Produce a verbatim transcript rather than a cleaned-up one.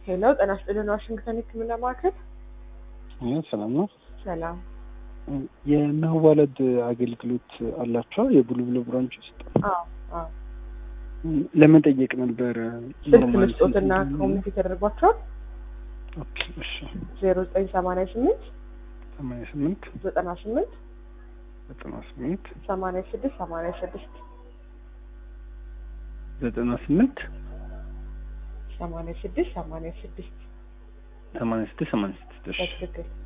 ሄሎ ጤና ይስጥልን ዋሽንግተን ህክምና ማዕከል። ሰላም ነው። ሰላም። የመዋለድ አገልግሎት አላቸው የቡልቡል ብራንች ውስጥ? አዎ አዎ። ለመጠየቅ ነበር። ስልክ መስጠትና ኮሚኒቲ ተደርጓቸዋል። ኦኬ እሺ። ዜሮ ዘጠኝ ሰማንያ ስምንት ሰማንያ ስምንት ዘጠና ስምንት ዘጠና ስምንት ሰማንያ ስድስት ሰማንያ ስድስት ዘጠና ስምንት ሰማንያ ስድስት ሰማንያ ስድስት ሰማንያ ስድስት ሰማንያ ስድስት። በትክክል